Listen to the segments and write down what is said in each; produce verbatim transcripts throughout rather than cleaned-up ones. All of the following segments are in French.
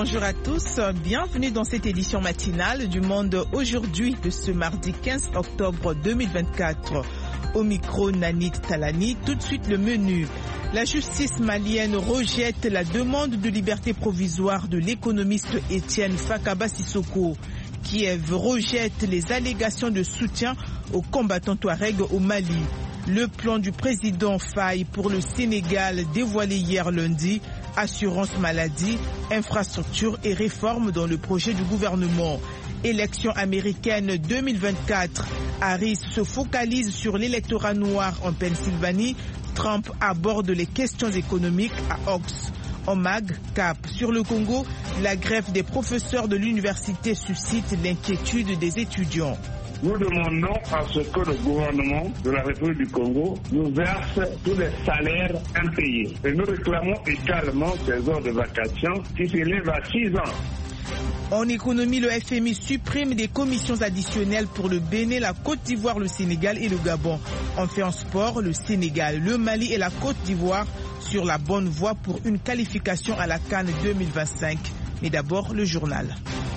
bonjour à tous. Bienvenue dans cette édition matinale du Monde aujourd'hui de ce mardi quinze octobre deux mille vingt-quatre. Au micro, Nanit Talani. Tout de suite le menu. La justice malienne rejette la demande de liberté provisoire de l'économiste Étienne Fakaba Sissoko. Kiev rejette les allégations de soutien aux combattants touaregs au Mali. Le plan du président Faye pour le Sénégal dévoilé hier lundi, assurance maladie, infrastructure et réforme dans le projet du gouvernement. Élections américaines deux mille vingt-quatre, Harris se focalise sur l'électorat noir en Pennsylvanie, Trump aborde les questions économiques à Ox. En mag, cap sur le Congo, la grève des professeurs de l'université suscite l'inquiétude des étudiants. Nous demandons à ce que le gouvernement de la République du Congo nous verse tous les salaires impayés. Et nous réclamons également ces heures de vacation qui s'élèvent à six ans. En économie, le F M I supprime des commissions additionnelles pour le Bénin, la Côte d'Ivoire, le Sénégal et le Gabon. Enfin en sport, le Sénégal, le Mali et la Côte d'Ivoire sur la bonne voie pour une qualification à la CAN deux mille vingt-cinq. Mais d'abord, le journal.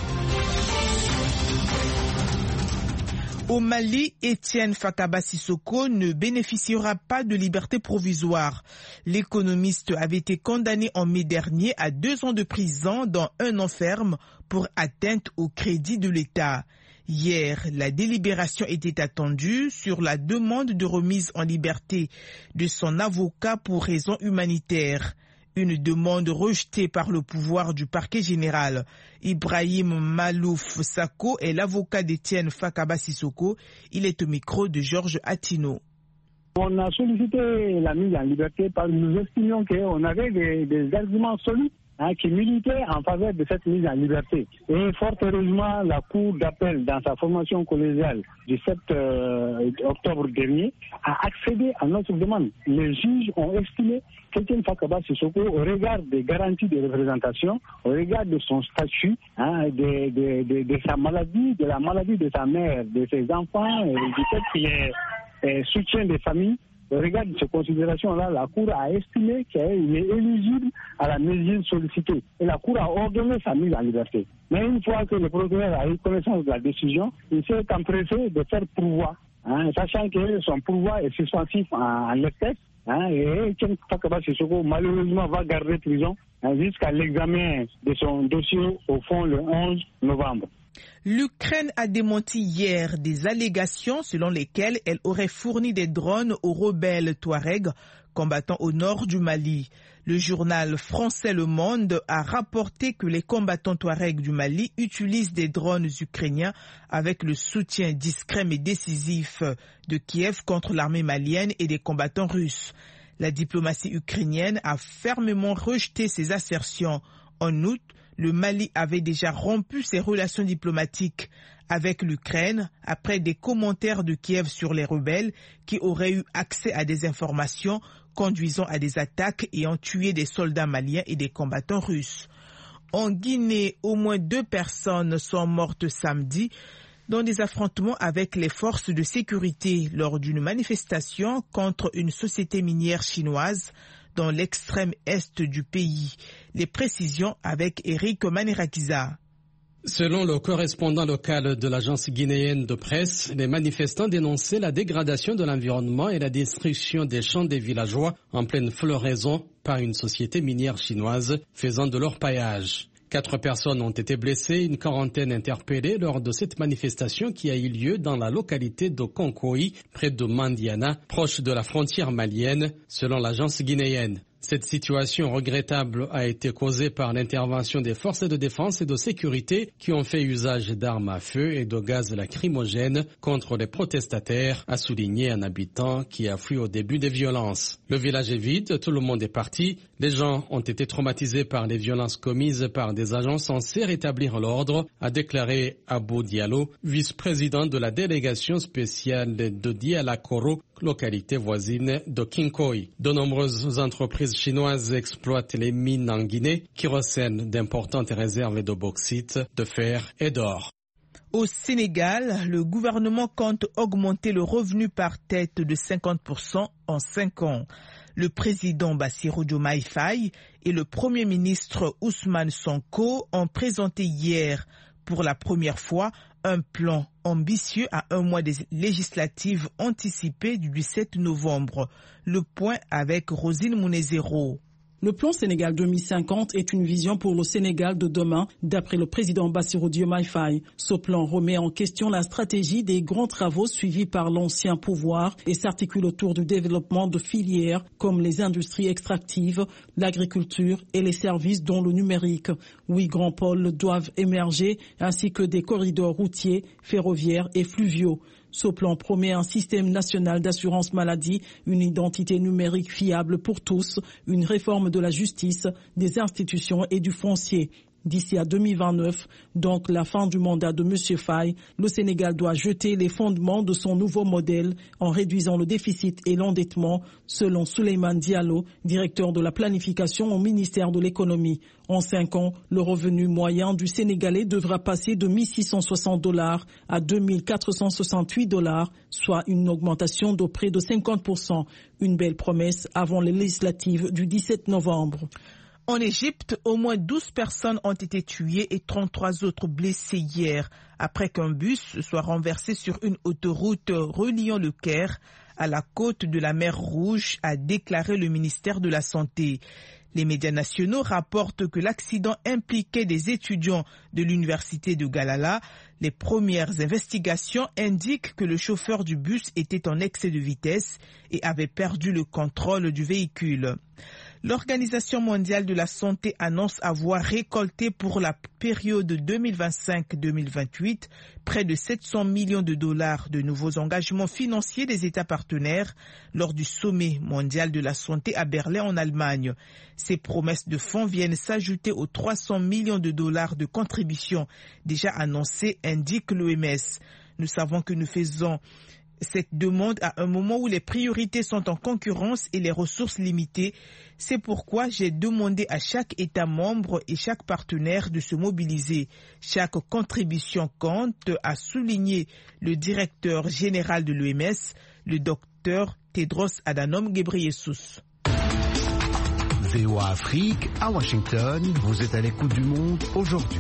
Au Mali, Étienne Fakaba Sissoko ne bénéficiera pas de liberté provisoire. L'économiste avait été condamné en mai dernier à deux ans de prison, dont un an ferme, pour atteinte au crédit de l'État. Hier, la délibération était attendue sur la demande de remise en liberté de son avocat pour raisons humanitaires. Une demande rejetée par le pouvoir du parquet général. Ibrahim Malouf Sako est l'avocat d'Étienne Fakaba Sissoko. Il est au micro de Georges Attino. On a sollicité la mise en liberté parce que nous estimions qu'on avait des, des arguments solides hein, qui militaient en faveur de cette mise en liberté. Et fort heureusement, la Cour d'appel, dans sa formation collégiale du sept octobre dernier, a accédé à notre demande. Les juges ont estimé qu'Étienne Fakaba Sissoko, au regard des garanties de représentation, au regard de son statut, hein, de, de, de, de sa maladie, de la maladie de sa mère, de ses enfants, et du fait qu'il est, est soutien des familles, au regard de ces considérations-là, la Cour a estimé qu'il est éligible à la mesure sollicitée. Et la Cour a ordonné sa mise en liberté. Mais une fois que le procureur a eu connaissance de la décision, il s'est empressé de faire pourvoi, hein, sachant que son pourvoi est suspensif en, en l'espèce. Hein, et Étienne Fakaba Sissoko, malheureusement, va garder prison hein, jusqu'à l'examen de son dossier au fond le onze novembre. L'Ukraine a démenti hier des allégations selon lesquelles elle aurait fourni des drones aux rebelles Touaregs combattant au nord du Mali. Le journal français Le Monde a rapporté que les combattants Touaregs du Mali utilisent des drones ukrainiens avec le soutien discret mais décisif de Kiev contre l'armée malienne et des combattants russes. La diplomatie ukrainienne a fermement rejeté ces assertions. En août, le Mali avait déjà rompu ses relations diplomatiques avec l'Ukraine après des commentaires de Kiev sur les rebelles qui auraient eu accès à des informations conduisant à des attaques ayant tué des soldats maliens et des combattants russes. En Guinée, au moins deux personnes sont mortes samedi dans des affrontements avec les forces de sécurité lors d'une manifestation contre une société minière chinoise dans l'extrême est du pays. Les précisions avec Eric Manirakiza. Selon le correspondant local de l'agence guinéenne de presse, les manifestants dénonçaient la dégradation de l'environnement et la destruction des champs des villageois en pleine floraison par une société minière chinoise faisant de l'orpaillage. Quatre personnes ont été blessées, une quarantaine interpellées lors de cette manifestation qui a eu lieu dans la localité de Konkoui, près de Mandiana, proche de la frontière malienne, selon l'agence guinéenne. Cette situation regrettable a été causée par l'intervention des forces de défense et de sécurité qui ont fait usage d'armes à feu et de gaz lacrymogènes contre les protestataires, a souligné un habitant qui a fui au début des violences. Le village est vide, tout le monde est parti. Les gens ont été traumatisés par les violences commises par des agents censés rétablir l'ordre, a déclaré Abou Diallo, vice-président de la délégation spéciale de Dialakoro, localité voisine de Kinkoy. De nombreuses entreprises chinoises exploitent les mines en Guinée qui recèlent d'importantes réserves de bauxite, de fer et d'or. Au Sénégal, le gouvernement compte augmenter le revenu par tête de cinquante pour cent en cinq ans. Le président Bassirou Diomaye Faye et le premier ministre Ousmane Sonko ont présenté hier pour la première fois un plan ambitieux à un mois des législatives anticipées du dix-sept novembre. Le point avec Rosine Mounezero. Le plan Sénégal deux mille cinquante est une vision pour le Sénégal de demain, d'après le président Bassirou Diomaye Faye. Ce plan remet en question la stratégie des grands travaux suivis par l'ancien pouvoir et s'articule autour du développement de filières comme les industries extractives, l'agriculture et les services dont le numérique. Huit grands pôles doivent émerger, ainsi que des corridors routiers, ferroviaires et fluviaux. Ce plan promet un système national d'assurance maladie, une identité numérique fiable pour tous, une réforme de la justice, des institutions et du foncier. D'ici à deux mille vingt-neuf, donc la fin du mandat de M. Faye, le Sénégal doit jeter les fondements de son nouveau modèle en réduisant le déficit et l'endettement, selon Souleymane Diallo, directeur de la planification au ministère de l'économie. En cinq ans, le revenu moyen du Sénégalais devra passer de mille six cent soixante dollars à deux mille quatre cent soixante-huit dollars, soit une augmentation de près de cinquante pour cent. Une belle promesse avant les législatives du dix-sept novembre. En Égypte, au moins douze personnes ont été tuées et trente-trois autres blessées hier, après qu'un bus soit renversé sur une autoroute reliant le Caire à la côte de la mer Rouge, a déclaré le ministère de la Santé. Les médias nationaux rapportent que l'accident impliquait des étudiants de l'université de Galala. Les premières investigations indiquent que le chauffeur du bus était en excès de vitesse et avait perdu le contrôle du véhicule. L'Organisation mondiale de la santé annonce avoir récolté pour la période deux mille vingt-cinq deux mille vingt-huit près de sept cents millions de dollars de nouveaux engagements financiers des États partenaires lors du sommet mondial de la santé à Berlin en Allemagne. Ces promesses de fonds viennent s'ajouter aux trois cents millions de dollars de contributions déjà annoncées, indique l'O M S. Nous savons que nous faisons cette demande à un moment où les priorités sont en concurrence et les ressources limitées. C'est pourquoi j'ai demandé à chaque État membre et chaque partenaire de se mobiliser. Chaque contribution compte, a souligné le directeur général de l'O M S, le docteur Tedros Adhanom Ghebreyesus. V O A Afrique, à Washington, vous êtes à l'écoute du monde aujourd'hui.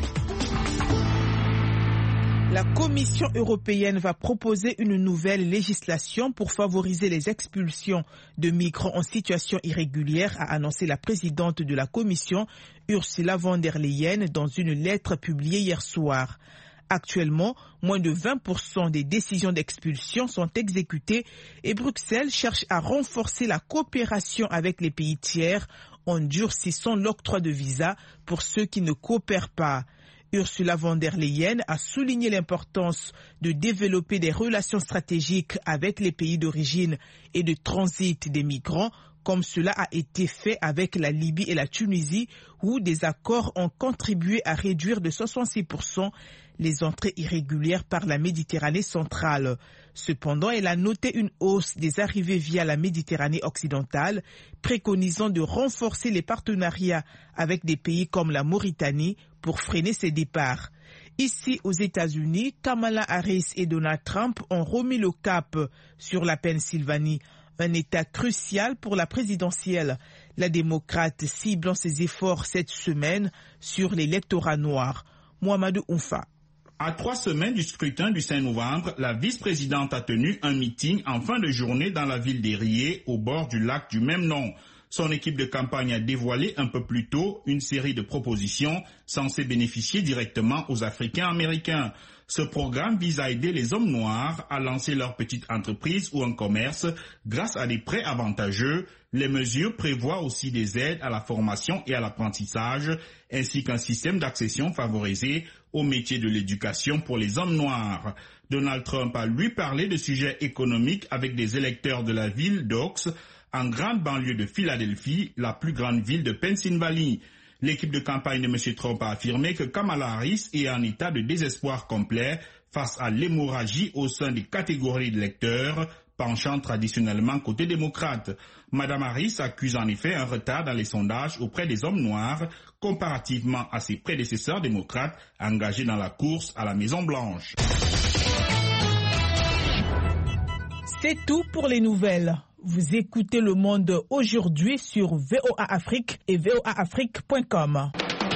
La Commission européenne va proposer une nouvelle législation pour favoriser les expulsions de migrants en situation irrégulière, a annoncé la présidente de la Commission, Ursula von der Leyen, dans une lettre publiée hier soir. Actuellement, moins de vingt pour cent des décisions d'expulsion sont exécutées et Bruxelles cherche à renforcer la coopération avec les pays tiers en durcissant l'octroi de visa pour ceux qui ne coopèrent pas. Ursula von der Leyen a souligné l'importance de développer des relations stratégiques avec les pays d'origine et de transit des migrants, comme cela a été fait avec la Libye et la Tunisie, où des accords ont contribué à réduire de soixante-six pour cent les entrées irrégulières par la Méditerranée centrale. Cependant, elle a noté une hausse des arrivées via la Méditerranée occidentale, préconisant de renforcer les partenariats avec des pays comme la Mauritanie pour freiner ces départs. Ici, aux États-Unis, Kamala Harris et Donald Trump ont remis le cap sur la Pennsylvanie, un État crucial pour la présidentielle. La démocrate ciblant ses efforts cette semaine sur l'électorat noir. Mohamedou Oumfa. À trois semaines du scrutin du cinq novembre, la vice-présidente a tenu un meeting en fin de journée dans la ville d'Érié, au bord du lac du même nom. Son équipe de campagne a dévoilé un peu plus tôt une série de propositions censées bénéficier directement aux Africains américains. Ce programme vise à aider les hommes noirs à lancer leur petite entreprise ou un commerce grâce à des prêts avantageux. Les mesures prévoient aussi des aides à la formation et à l'apprentissage, ainsi qu'un système d'accession favorisé aux métiers de l'éducation pour les hommes noirs. Donald Trump a lui parlé de sujets économiques avec des électeurs de la ville d'Oaks, en grande banlieue de Philadelphie, la plus grande ville de Pennsylvanie. L'équipe de campagne de M. Trump a affirmé que Kamala Harris est en état de désespoir complet face à l'hémorragie au sein des catégories d'électeurs penchant traditionnellement côté démocrate. Madame Harris accuse en effet un retard dans les sondages auprès des hommes noirs comparativement à ses prédécesseurs démocrates engagés dans la course à la Maison-Blanche. C'est tout pour les nouvelles. Vous écoutez Le Monde aujourd'hui sur V O A Afrique et V O A Afrique point com.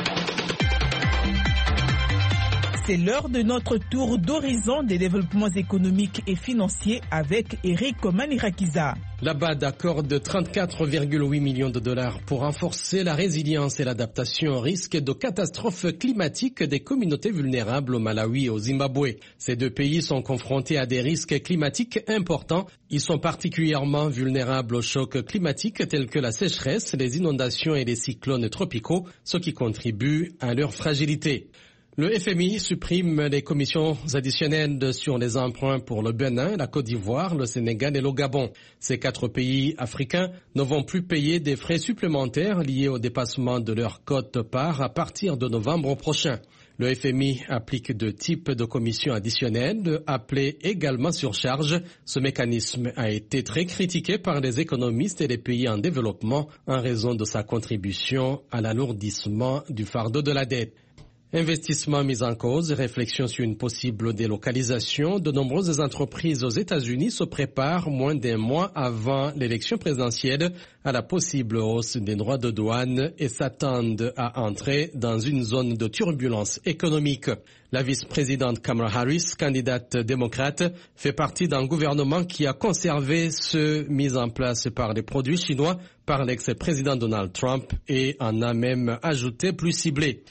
C'est l'heure de notre tour d'horizon des développements économiques et financiers avec Eric Manirakiza. La B A D accorde trente-quatre virgule huit millions de dollars pour renforcer la résilience et l'adaptation au risque de catastrophes climatiques des communautés vulnérables au Malawi et au Zimbabwe. Ces deux pays sont confrontés à des risques climatiques importants. Ils sont particulièrement vulnérables aux chocs climatiques tels que la sécheresse, les inondations et les cyclones tropicaux, ce qui contribue à leur fragilité. Le F M I supprime les commissions additionnelles sur les emprunts pour le Bénin, la Côte d'Ivoire, le Sénégal et le Gabon. Ces quatre pays africains ne vont plus payer des frais supplémentaires liés au dépassement de leur quote-part à partir de novembre prochain. Le F M I applique deux types de commissions additionnelles, appelées également surcharge. Ce mécanisme a été très critiqué par les économistes et les pays en développement en raison de sa contribution à l'alourdissement du fardeau de la dette. Investissement mis en cause, réflexion sur une possible délocalisation. De nombreuses entreprises aux États-Unis se préparent moins d'un mois avant l'élection présidentielle à la possible hausse des droits de douane et s'attendent à entrer dans une zone de turbulence économique. La vice-présidente Kamala Harris, candidate démocrate, fait partie d'un gouvernement qui a conservé ceux mis en place par les produits chinois par l'ex-président Donald Trump et en a même ajouté plus ciblés.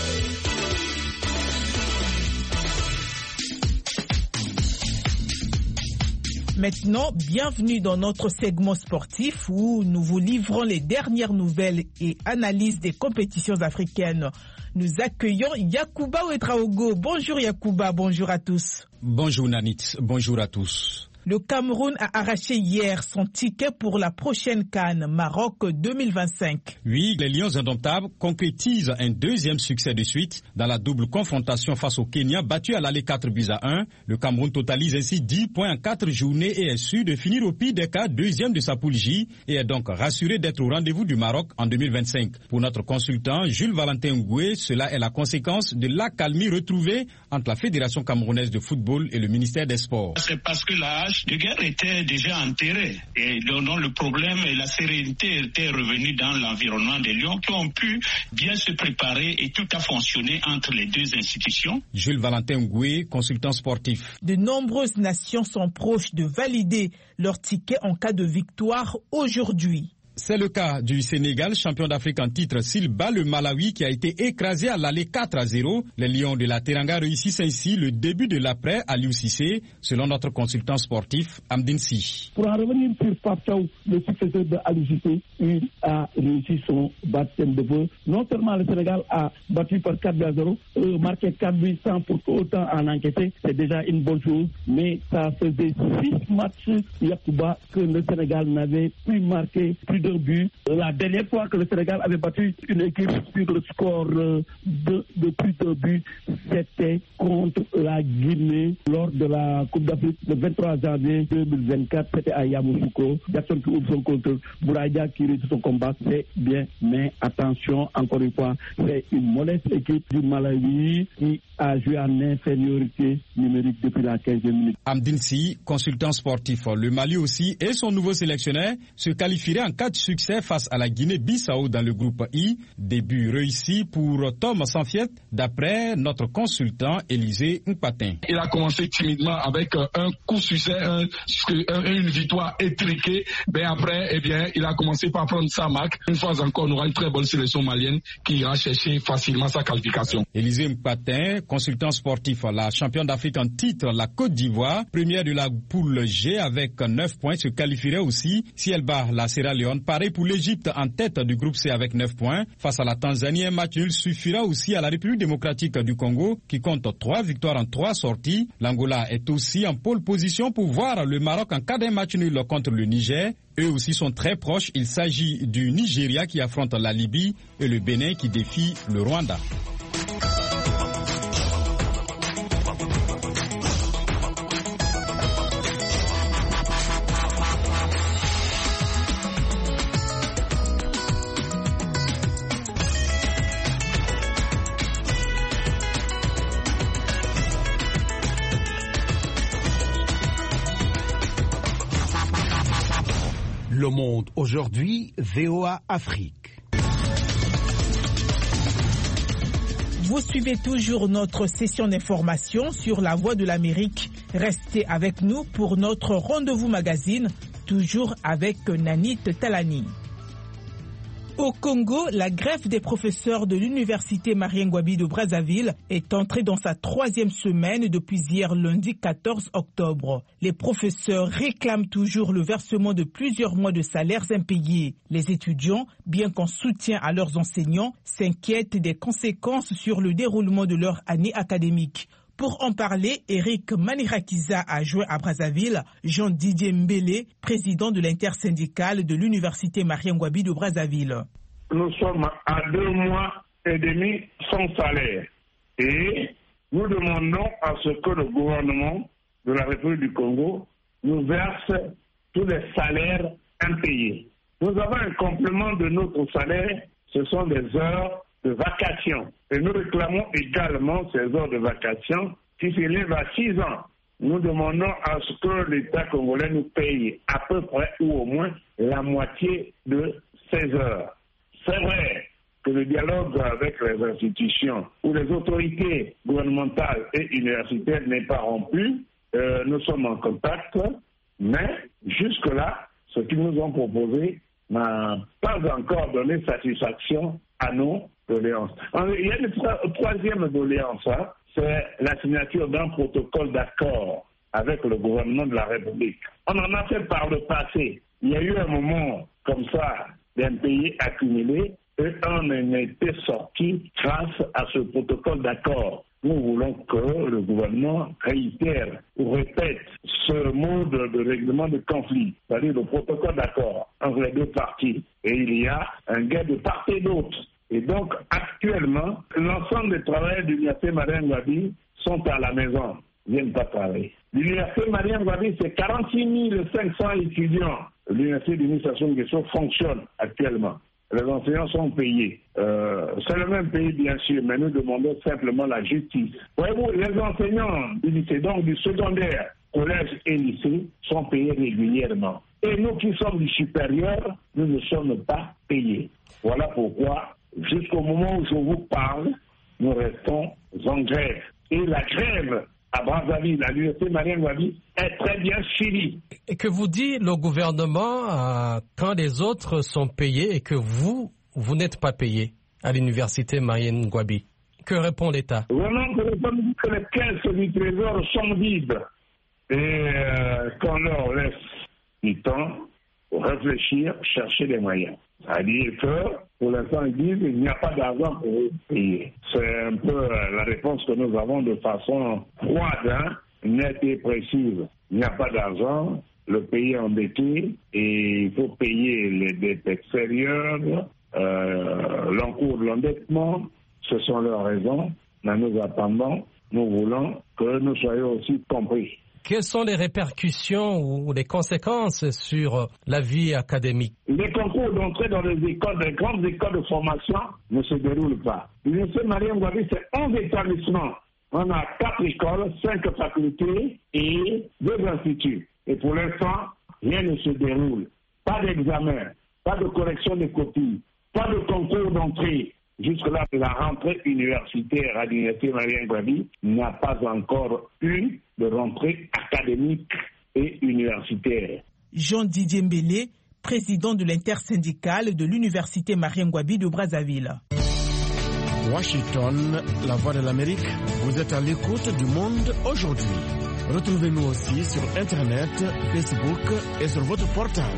Maintenant, bienvenue dans notre segment sportif où nous vous livrons les dernières nouvelles et analyses des compétitions africaines. Nous accueillons Yacouba Ouedraogo. Bonjour Yacouba, bonjour à tous. Bonjour Nanit, bonjour à tous. Le Cameroun a arraché hier son ticket pour la prochaine CAN Maroc deux mille vingt-cinq. Oui, les Lions indomptables concrétisent un deuxième succès de suite dans la double confrontation face au Kenya, battu à l'aller quatre buts à un. Le Cameroun totalise ainsi dix points en quatre journées et est sûr de finir au pire des cas deuxième de sa poule J et est donc rassuré d'être au rendez-vous du Maroc en deux mille vingt-cinq. Pour notre consultant Jules Valentin Ngoué, cela est la conséquence de l'accalmie retrouvée entre la Fédération camerounaise de football et le ministère des Sports. C'est parce que la hache de guerre était déjà enterrée et donc le problème et la sérénité étaient revenus dans l'environnement des Lions qui ont pu bien se préparer et tout a fonctionné entre les deux institutions. Jules Valentin Ngoué, consultant sportif. De nombreuses nations sont proches de valider leur ticket en cas de victoire aujourd'hui. C'est le cas du Sénégal, champion d'Afrique en titre, s'il bat le Malawi qui a été écrasé à l'aller quatre à zéro. Les Lions de la Teranga réussissent ainsi le début de l'après à Aliou Cissé, selon notre consultant sportif Amdine Si. Pour en revenir sur Pape Thiaw, le successeur de Aliou Cissé, il a réussi son baptême de feu. Non seulement le Sénégal a battu par quatre à zéro, euh, marqué quatre buts sans pour autant en enquêter, c'est déjà une bonne chose, mais ça faisait six matchs, Yacouba, que le Sénégal n'avait pu marquer plus de but. La dernière fois que le Sénégal avait battu une équipe sur le score de, de plus de buts, c'était contre la Guinée lors de la Coupe d'Afrique le vingt-trois janvier deux mille vingt-quatre. C'était à Yamoussoukro. Jackson qui ouvre son compte, Bouraïdia qui réussit son combat, c'est bien. Mais attention, encore une fois, c'est une modeste équipe du Malawi qui a joué en infériorité numérique depuis la quinzième minute. Amdine Si, consultant sportif. Le Mali aussi et son nouveau sélectionneur se qualifieraient en cas de succès face à la Guinée-Bissau dans le groupe I. Début réussi pour Tom Sanfiet, d'après notre consultant Élisée Mpatin. Il a commencé timidement avec un coup succès, un, une victoire étriquée. Mais après, eh bien, il a commencé par prendre sa marque. Une fois encore, on aura une très bonne sélection malienne qui ira chercher facilement sa qualification. Élisée Mpatin, consultant sportif, la championne d'Afrique en titre, la Côte d'Ivoire, première de la poule G avec neuf points, se qualifierait aussi si elle bat la Sierra Leone. Pareil pour l'Égypte en tête du groupe C avec neuf points. Face à la Tanzanie, un match nul suffira aussi à la République démocratique du Congo qui compte trois victoires en trois sorties. L'Angola est aussi en pole position pour voir le Maroc en cas d'un match nul contre le Niger. Eux aussi sont très proches. Il s'agit du Nigeria qui affronte la Libye et le Bénin qui défie le Rwanda. Le Monde aujourd'hui, V O A Afrique. Vous suivez toujours notre session d'information sur la Voix de l'Amérique. Restez avec nous pour notre rendez-vous magazine, toujours avec Nanit Talani. Au Congo, la grève des professeurs de l'université Marien Ngouabi de Brazzaville est entrée dans sa troisième semaine depuis hier lundi quatorze octobre. Les professeurs réclament toujours le versement de plusieurs mois de salaires impayés. Les étudiants, bien qu'en soutien à leurs enseignants, s'inquiètent des conséquences sur le déroulement de leur année académique. Pour en parler, Eric Manirakiza a joint à Brazzaville Jean-Didier Mbélé, président de l'intersyndicale de l'université Marien Ngouabi de Brazzaville. Nous sommes à deux mois et demi sans salaire et nous demandons à ce que le gouvernement de la République du Congo nous verse tous les salaires impayés. Nous avons un complément de notre salaire, ce sont des heures de vacation. Et nous réclamons également ces heures de vacation qui s'élèvent à six ans. Nous demandons à ce que l'État congolais nous paye à peu près ou au moins la moitié de ces heures. C'est vrai que le dialogue avec les institutions ou les autorités gouvernementales et universitaires n'est pas rompu. Euh, nous sommes en contact, mais jusque-là, ce qu'ils nous ont proposé n'a pas encore donné satisfaction à nos doléances. Il y a une troisième doléance, hein, c'est la signature d'un protocole d'accord avec le gouvernement de la République. On en a fait par le passé. Il y a eu un moment comme ça d'impayés accumulés et on en était sorti grâce à ce protocole d'accord. Nous voulons que le gouvernement réitère ou répète ce mode de règlement de conflit, c'est-à-dire le protocole d'accord entre les deux parties. Et il y a un gain de part et d'autre. Et donc, actuellement, l'ensemble des travailleurs de l'université Marien Ngouabi sont à la maison, ne viennent pas travailler. L'université Marien Ngouabi, c'est quarante-six mille cinq cents étudiants. L'université d'administration de Guesso fonctionne actuellement. Les enseignants sont payés. Euh, c'est le même pays, bien sûr, mais nous demandons simplement la justice. Voyez-vous, les enseignants du lycée, donc du secondaire, collège et lycée, sont payés régulièrement. Et nous qui sommes du supérieur, nous ne sommes pas payés. Voilà pourquoi, jusqu'au moment où je vous parle, nous restons en grève. Et la grève à Brazzaville, à l'université Marien Ngouabi, est très bien suivie. Et que vous dit le gouvernement euh, quand les autres sont payés et que vous, vous n'êtes pas payé à l'université Marien Ngouabi? Que répond l'État? Vraiment, que les caisses du trésor sont vides et euh, qu'on leur laisse du temps pour réfléchir, chercher des moyens. C'est-à-dire que, pour l'instant, ils disent qu'il n'y a pas d'argent pour payer. C'est un peu la réponse que nous avons de façon froide, hein, nette et précise. Il n'y a pas d'argent, le pays est endetté et il faut payer les dettes extérieures, euh, l'encours de l'endettement. Ce sont leurs raisons. Mais nous attendons, nous voulons que nous soyons aussi compris. Quelles sont les répercussions ou les conséquences sur la vie académique? Les concours d'entrée dans les écoles, les grandes écoles de formation ne se déroulent pas. L'université Marien Ngouabi, c'est onze établissements. On a quatre écoles, cinq facultés et deux instituts. Et pour l'instant, rien ne se déroule. Pas d'examen, pas de correction de copies, pas de concours d'entrée. Jusque-là, la rentrée universitaire à l'université Marien Ngouabi n'a pas encore eu de rentrée académique et universitaire. Jean-Didier Mbélé, président de l'intersyndicale de l'université Marien Ngouabi de Brazzaville. Washington, la voix de l'Amérique, vous êtes à l'écoute du Monde aujourd'hui. Retrouvez-nous aussi sur Internet, Facebook et sur votre portable.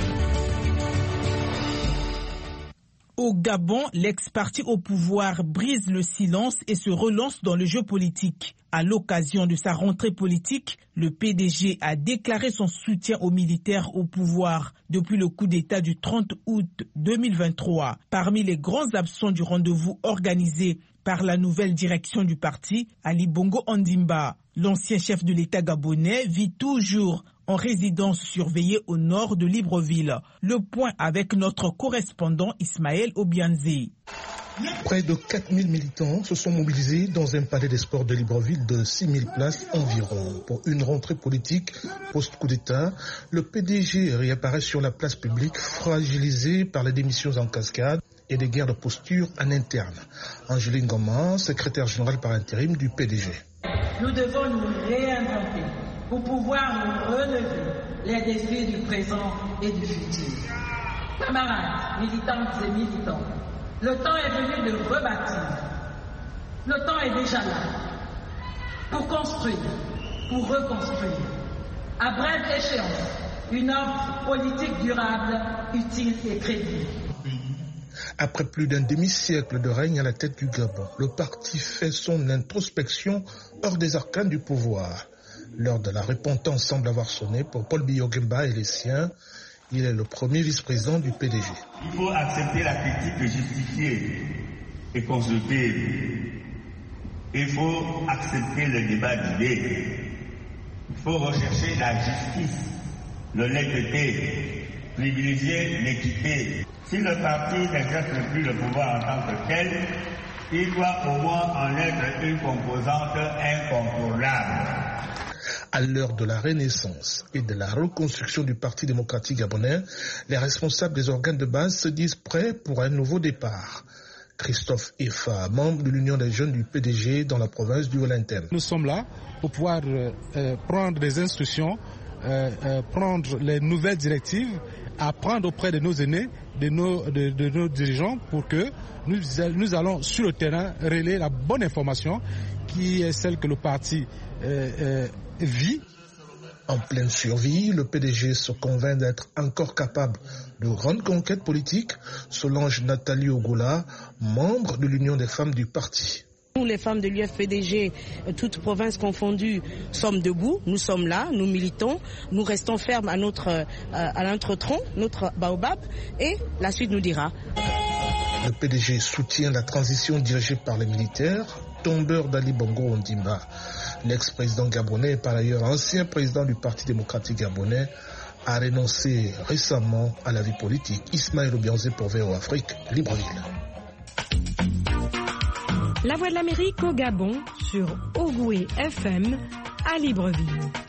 Au Gabon, l'ex-parti au pouvoir brise le silence et se relance dans le jeu politique. À l'occasion de sa rentrée politique, le P D G a déclaré son soutien aux militaires au pouvoir depuis le coup d'État du trente août deux mille vingt-trois. Parmi les grands absents du rendez-vous organisé par la nouvelle direction du parti, Ali Bongo Ondimba, l'ancien chef de l'État gabonais, vit toujours en résidence surveillée au nord de Libreville. Le point avec notre correspondant Ismaël Obianzi. Près de quatre mille militants se sont mobilisés dans un palais des sports de Libreville de six mille places environ. Pour une rentrée politique post-coup d'État, le P D G réapparaît sur la place publique fragilisé par les démissions en cascade et des guerres de posture en interne. Angeline Goman, secrétaire générale par intérim du P D G. Nous devons nous réinventer pour pouvoir nous relever les défis du présent et du futur. Camarades, militantes et militants, le temps est venu de rebâtir. Le temps est déjà là pour construire, pour reconstruire. À brève échéance, une offre politique durable, utile et crédible. Après plus d'un demi-siècle de règne à la tête du Gabon, le parti fait son introspection hors des arcanes du pouvoir. L'heure de la repentance semble avoir sonné pour Paul Biya-Ogemba et les siens. Il est le premier vice-président du P D G. Il faut accepter la critique justifiée et constructive. Il faut accepter le débat d'idées. Il faut rechercher la justice, l'honnêteté, privilégier l'équité. Si le parti n'exerce plus le pouvoir en tant que tel, il doit au moins en être une composante incontournable. À l'heure de la renaissance et de la reconstruction du Parti démocratique gabonais, les responsables des organes de base se disent prêts pour un nouveau départ. Christophe Effa, membre de l'Union des jeunes du P D G dans la province du Wellington. Nous sommes là pour pouvoir euh, prendre des instructions, euh, euh, prendre les nouvelles directives, apprendre auprès de nos aînés, de nos, de, de nos dirigeants pour que nous, nous allons sur le terrain relayer la bonne information qui est celle que le parti euh, euh, vit. En pleine survie, le P D G se convainc d'être encore capable de grandes conquêtes politiques. Solange Nathalie Ogola, membre de l'Union des femmes du parti. Nous, les femmes de l'U F P D G, toutes provinces confondues, sommes debout, nous sommes là, nous militons, nous restons fermes à notre, euh, à notre tronc, notre baobab, et la suite nous dira. Le P D G soutient la transition dirigée par les militaires, tombeur d'Ali Bongo Ondimba. L'ex-président gabonais, par ailleurs ancien président du Parti démocratique gabonais, a renoncé récemment à la vie politique. Ismaël Obianze pour V O Afrique, Libreville. La Voix de l'Amérique au Gabon sur Ogoué F M à Libreville.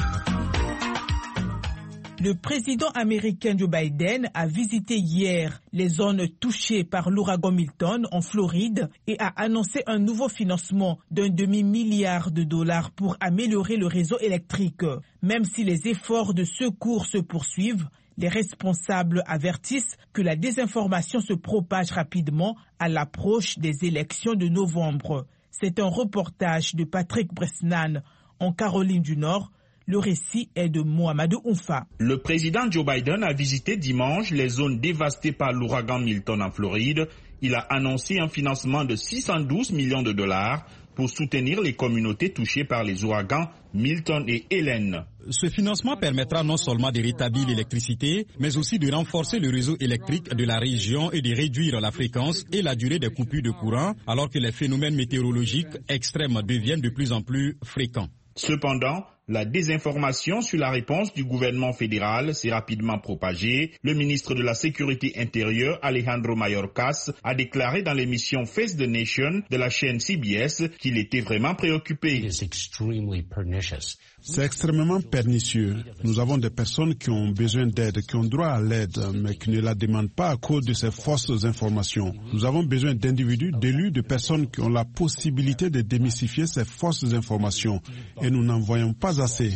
Le président américain Joe Biden a visité hier les zones touchées par l'ouragan Milton en Floride et a annoncé un nouveau financement d'un demi-milliard de dollars pour améliorer le réseau électrique. Même si les efforts de secours se poursuivent, les responsables avertissent que la désinformation se propage rapidement à l'approche des élections de novembre. C'est un reportage de Patrick Bresnan en Caroline du Nord. Le récit est de Mohamedou Oumfa. Le président Joe Biden a visité dimanche les zones dévastées par l'ouragan Milton en Floride. Il a annoncé un financement de six cent douze millions de dollars pour soutenir les communautés touchées par les ouragans Milton et Hélène. Ce financement permettra non seulement de rétablir l'électricité, mais aussi de renforcer le réseau électrique de la région et de réduire la fréquence et la durée des coupures de courant, alors que les phénomènes météorologiques extrêmes deviennent de plus en plus fréquents. Cependant, la désinformation sur la réponse du gouvernement fédéral s'est rapidement propagée. Le ministre de la Sécurité intérieure, Alejandro Mayorkas, a déclaré dans l'émission Face the Nation de la chaîne C B S qu'il était vraiment préoccupé. C'est extrêmement pernicieux. Nous avons des personnes qui ont besoin d'aide, qui ont droit à l'aide, mais qui ne la demandent pas à cause de ces fausses informations. Nous avons besoin d'individus, d'élus, de personnes qui ont la possibilité de démystifier ces fausses informations. Et nous n'en voyons pas assez.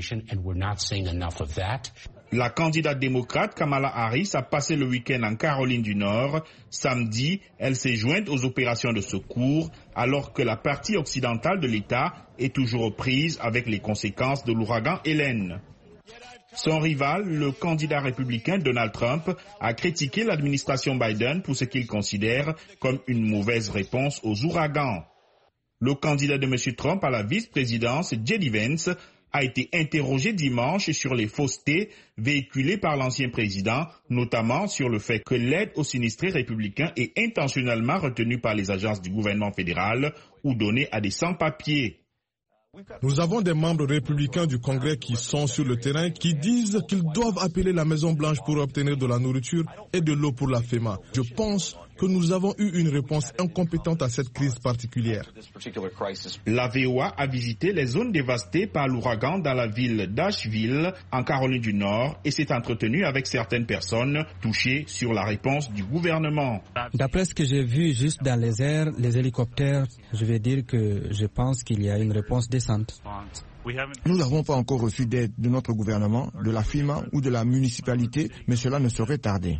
La candidate démocrate Kamala Harris a passé le week-end en Caroline du Nord. Samedi, elle s'est jointe aux opérations de secours alors que la partie occidentale de l'État est toujours aux prises avec les conséquences de l'ouragan Hélène. Son rival, le candidat républicain Donald Trump, a critiqué l'administration Biden pour ce qu'il considère comme une mauvaise réponse aux ouragans. Le candidat de M. Trump à la vice-présidence, J D Vance, a été interrogé dimanche sur les faussetés véhiculées par l'ancien président, notamment sur le fait que l'aide aux sinistrés républicains est intentionnellement retenue par les agences du gouvernement fédéral ou donnée à des sans-papiers. Nous avons des membres républicains du Congrès qui sont sur le terrain, qui disent qu'ils doivent appeler la Maison-Blanche pour obtenir de la nourriture et de l'eau pour la FEMA. Je pense que nous avons eu une réponse incompétente à cette crise particulière. La V O A a visité les zones dévastées par l'ouragan dans la ville d'Asheville, en Caroline du Nord, et s'est entretenue avec certaines personnes touchées sur la réponse du gouvernement. D'après ce que j'ai vu juste dans les airs, les hélicoptères, je vais dire que je pense qu'il y a une réponse décente. Nous n'avons pas encore reçu d'aide de notre gouvernement, de la FEMA ou de la municipalité, mais cela ne saurait tarder.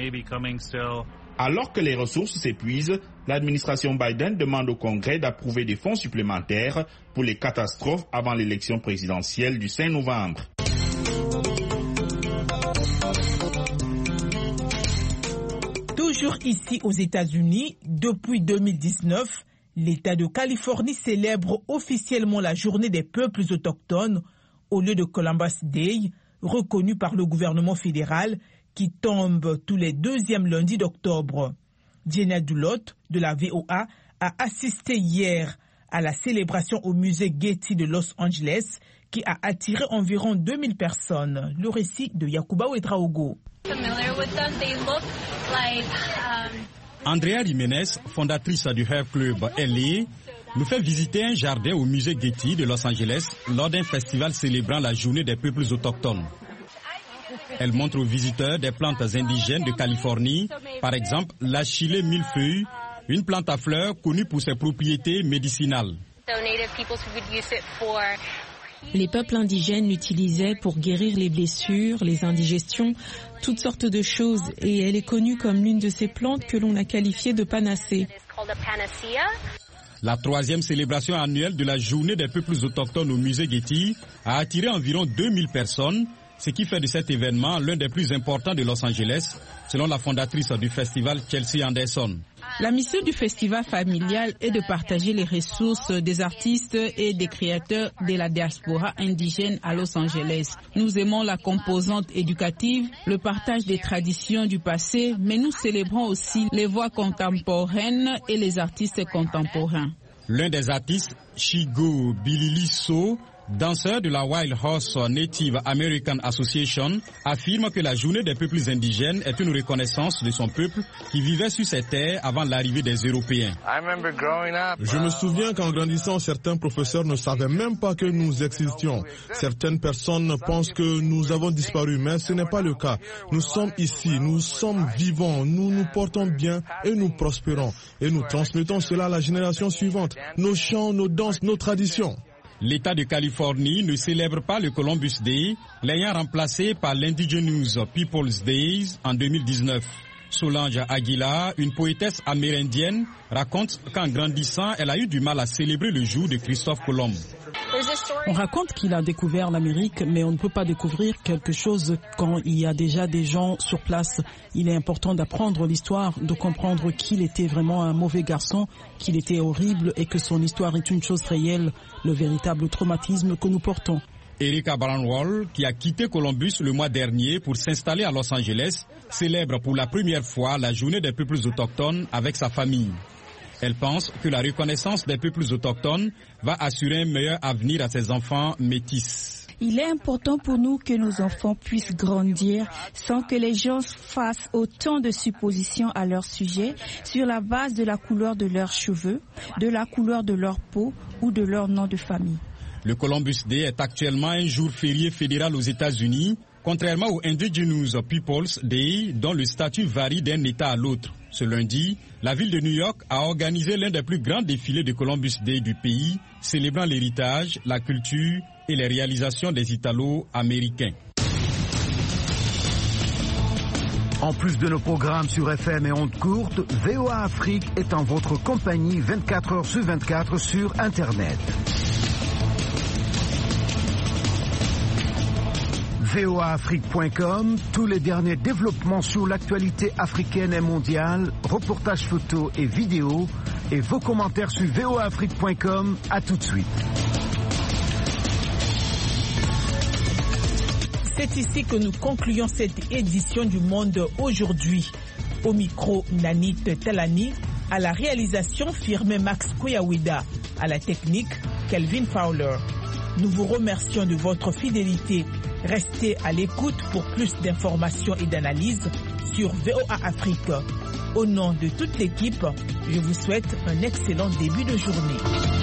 Alors que les ressources s'épuisent, l'administration Biden demande au Congrès d'approuver des fonds supplémentaires pour les catastrophes avant l'élection présidentielle du cinq novembre. Toujours ici aux États-Unis, depuis deux mille dix-neuf, l'État de Californie célèbre officiellement la journée des peuples autochtones au lieu de Columbus Day, reconnu par le gouvernement fédéral qui tombe tous les deuxièmes lundis d'octobre. Jenna Dulot de la V O A a assisté hier à la célébration au musée Getty de Los Angeles qui a attiré environ deux mille personnes. Le récit de Yakuba Ouedraogo. Andrea Jiménez, fondatrice du Health Club L A, nous fait visiter un jardin au musée Getty de Los Angeles lors d'un festival célébrant la journée des peuples autochtones. Elle montre aux visiteurs des plantes indigènes de Californie, par exemple l'achillée millefeuille, une plante à fleurs connue pour ses propriétés médicinales. Les peuples indigènes l'utilisaient pour guérir les blessures, les indigestions, toutes sortes de choses, et elle est connue comme l'une de ces plantes que l'on a qualifiée de panacée. La troisième célébration annuelle de la journée des peuples autochtones au musée Getty a attiré environ deux mille personnes, ce qui fait de cet événement l'un des plus importants de Los Angeles, selon la fondatrice du festival Chelsea Anderson. La mission du festival familial est de partager les ressources des artistes et des créateurs de la diaspora indigène à Los Angeles. Nous aimons la composante éducative, le partage des traditions du passé, mais nous célébrons aussi les voix contemporaines et les artistes contemporains. L'un des artistes, Shigo Bililiso, danseur de la Wild Horse Native American Association, affirme que la journée des peuples indigènes est une reconnaissance de son peuple qui vivait sur ces terres avant l'arrivée des Européens. Je me souviens qu'en grandissant, certains professeurs ne savaient même pas que nous existions. Certaines personnes pensent que nous avons disparu, mais ce n'est pas le cas. Nous sommes ici, nous sommes vivants, nous nous portons bien et nous prospérons. Et nous transmettons cela à la génération suivante. Nos chants, nos danses, nos traditions. L'État de Californie ne célèbre pas le Columbus Day, l'ayant remplacé par l'Indigenous Peoples Days en deux mille dix-neuf. Solange Aguilar, une poétesse amérindienne, raconte qu'en grandissant, elle a eu du mal à célébrer le jour de Christophe Colomb. On raconte qu'il a découvert l'Amérique, mais on ne peut pas découvrir quelque chose quand il y a déjà des gens sur place. Il est important d'apprendre l'histoire, de comprendre qu'il était vraiment un mauvais garçon, qu'il était horrible et que son histoire est une chose réelle, le véritable traumatisme que nous portons. Erika Brownwall, qui a quitté Columbus le mois dernier pour s'installer à Los Angeles, célèbre pour la première fois la journée des peuples autochtones avec sa famille. Elle pense que la reconnaissance des peuples autochtones va assurer un meilleur avenir à ses enfants métis. Il est important pour nous que nos enfants puissent grandir sans que les gens fassent autant de suppositions à leur sujet sur la base de la couleur de leurs cheveux, de la couleur de leur peau ou de leur nom de famille. Le Columbus Day est actuellement un jour férié fédéral aux États-Unis, contrairement au Indigenous Peoples Day, dont le statut varie d'un État à l'autre. Ce lundi, la ville de New York a organisé l'un des plus grands défilés de Columbus Day du pays, célébrant l'héritage, la culture et les réalisations des Italo-Américains. En plus de nos programmes sur F M et ondes courtes, V O A Afrique est en votre compagnie vingt-quatre heures sur vingt-quatre sur Internet. V O A Afrique point com, tous les derniers développements sur l'actualité africaine et mondiale, reportages photos et vidéos, et vos commentaires sur V O A Afrique point com. À tout de suite. C'est ici que nous concluons cette édition du Monde aujourd'hui. Au micro, Nanit Talani, à la réalisation, firmé Max Koyawida, à la technique, Kelvin Fowler. Nous vous remercions de votre fidélité. Restez à l'écoute pour plus d'informations et d'analyses sur V O A Afrique. Au nom de toute l'équipe, je vous souhaite un excellent début de journée.